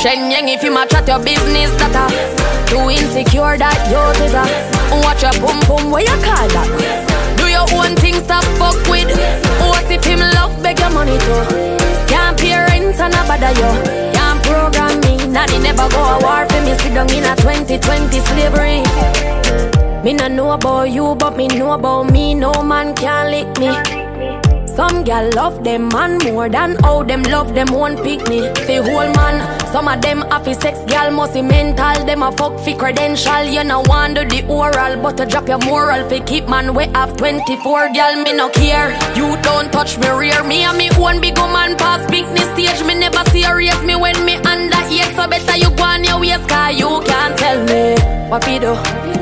Shen Yang if you match at your business that too insecure that you is a watch your pum pum, where you call that? Do your own thing, stop fuck with. What if him love beg your money too? Can't pay rent and a bother you. Can't program me, nanny never go a war for me. Sit down in a 2020 slavery. Me no know about you, but me know about me. No man can lick me. Some gal love them man more than how them love them one pick me. Fi whole man, some of them happy sex gal must be mental. Them a fuck fi credential. You no want do the oral, but to drop your moral fi keep man we have 24 gal. Me no care. You don't touch me rear. Me and me own big man pass picnic stage. Me never serious me when me under 8. So better you go on your waist, cause you can't tell me what we do.